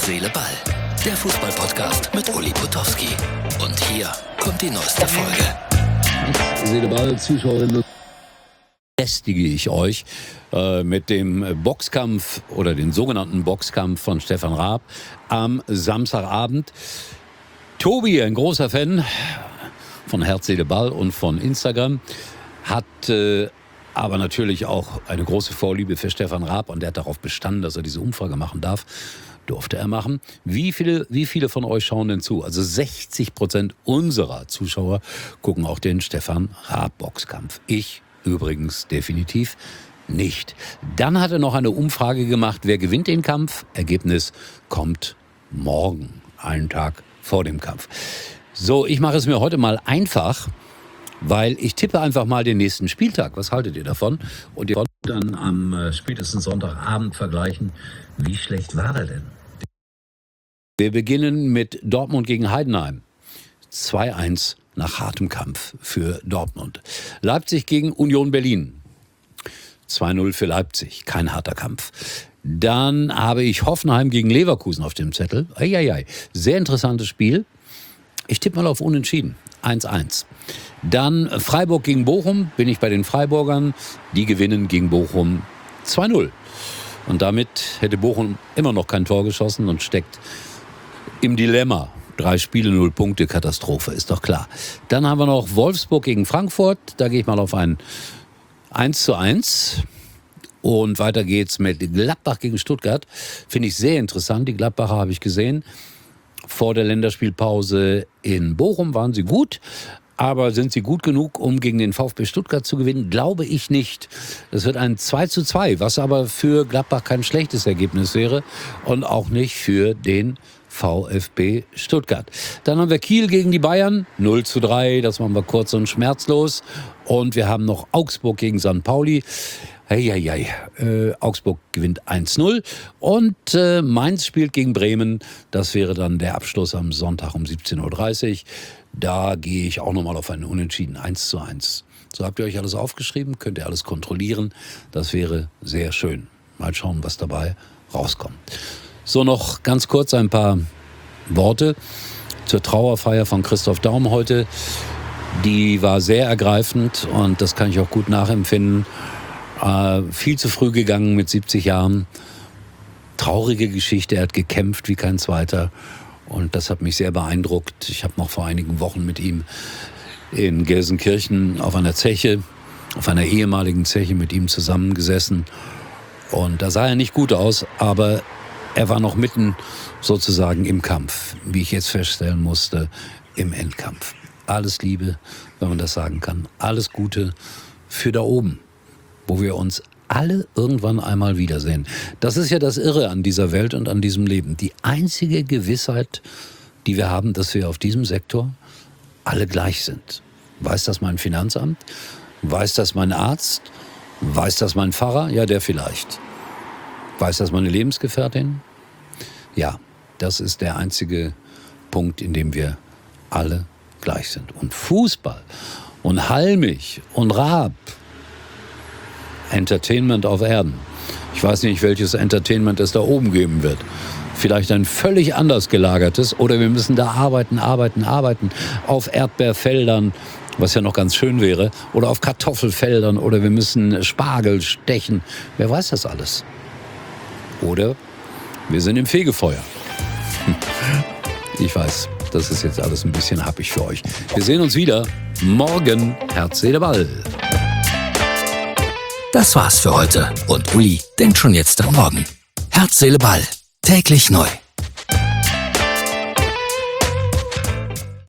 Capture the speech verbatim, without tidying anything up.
Seele, Ball. Der Fußball-Podcast mit Uli Potowski. Und hier kommt die neueste Folge. Herz, Seele, Ball, Zuschauerinnen. Belästige ich euch äh, mit dem Boxkampf oder den sogenannten Boxkampf von Stefan Raab am Samstagabend. Tobi, ein großer Fan von Herz, Seele, Ball und von Instagram, hat äh, aber natürlich auch eine große Vorliebe für Stefan Raab und der hat darauf bestanden, dass er diese Umfrage machen darf. Durfte er machen. Wie viele, wie viele von euch schauen denn zu? Also sechzig Prozent unserer Zuschauer gucken auch den Stefan Raab Boxkampf. Ich übrigens definitiv nicht. Dann hat er noch eine Umfrage gemacht, wer gewinnt den Kampf? Ergebnis kommt morgen, einen Tag vor dem Kampf. So, ich mache es mir heute mal einfach, weil ich tippe einfach mal den nächsten Spieltag. Was haltet ihr davon? Und ihr wollt dann am äh, spätestens Sonntagabend vergleichen, wie schlecht war er denn? Wir beginnen mit Dortmund gegen Heidenheim. zwei eins nach hartem Kampf für Dortmund. Leipzig gegen Union Berlin. zwei null für Leipzig. Kein harter Kampf. Dann habe ich Hoffenheim gegen Leverkusen auf dem Zettel. Eieiei. Sehr interessantes Spiel. Ich tippe mal auf Unentschieden. eins eins. Dann Freiburg gegen Bochum. Bin ich bei den Freiburgern. Die gewinnen gegen Bochum zwei null. Und damit hätte Bochum immer noch kein Tor geschossen und steckt im Dilemma. Drei Spiele, null Punkte, Katastrophe, ist doch klar. Dann haben wir noch Wolfsburg gegen Frankfurt. Da gehe ich mal auf ein eins zu eins. Und weiter geht's mit Gladbach gegen Stuttgart. Finde ich sehr interessant. Die Gladbacher habe ich gesehen. Vor der Länderspielpause in Bochum waren sie gut. Aber sind sie gut genug, um gegen den VfB Stuttgart zu gewinnen? Glaube ich nicht. Das wird ein zwei zu zwei, was aber für Gladbach kein schlechtes Ergebnis wäre. Und auch nicht für den VfB Stuttgart. Dann haben wir Kiel gegen die Bayern, null zu drei, das machen wir kurz und schmerzlos. Und wir haben noch Augsburg gegen Sankt Pauli. Heieiei, äh, Augsburg gewinnt eins null. Und äh, Mainz spielt gegen Bremen. Das wäre dann der Abschluss am Sonntag um siebzehn Uhr dreißig. Da gehe ich auch nochmal auf einen Unentschieden, eins zu eins. So, habt ihr euch alles aufgeschrieben, könnt ihr alles kontrollieren. Das wäre sehr schön. Mal schauen, was dabei rauskommt. So, noch ganz kurz ein paar Worte zur Trauerfeier von Christoph Daum heute. Die war sehr ergreifend und das kann ich auch gut nachempfinden. Äh, viel zu früh gegangen mit siebzig Jahren. Traurige Geschichte, er hat gekämpft wie kein zweiter. Und das hat mich sehr beeindruckt. Ich habe noch vor einigen Wochen mit ihm in Gelsenkirchen auf einer Zeche, auf einer ehemaligen Zeche mit ihm zusammengesessen. Und da sah er nicht gut aus, aber er war noch mitten sozusagen im Kampf, wie ich jetzt feststellen musste, im Endkampf. Alles Liebe, wenn man das sagen kann. Alles Gute für da oben, wo wir uns alle irgendwann einmal wiedersehen. Das ist ja das Irre an dieser Welt und an diesem Leben. Die einzige Gewissheit, die wir haben, dass wir auf diesem Sektor alle gleich sind. Weiß das mein Finanzamt? Weiß das mein Arzt? Weiß das mein Pfarrer? Ja, der vielleicht. Weiß das meine Lebensgefährtin? Ja, das ist der einzige Punkt, in dem wir alle gleich sind. Und Fußball und Halmich und Raab, Entertainment auf Erden. Ich weiß nicht, welches Entertainment es da oben geben wird. Vielleicht ein völlig anders gelagertes oder wir müssen da arbeiten, arbeiten, arbeiten auf Erdbeerfeldern, was ja noch ganz schön wäre, oder auf Kartoffelfeldern oder wir müssen Spargel stechen. Wer weiß das alles? Oder wir sind im Fegefeuer. Ich weiß, das ist jetzt alles ein bisschen happig für euch. Wir sehen uns wieder morgen. Herz, Seele, Ball. Das war's für heute. Und Uli denkt schon jetzt am Morgen. Herz, Seele, Ball. Täglich neu.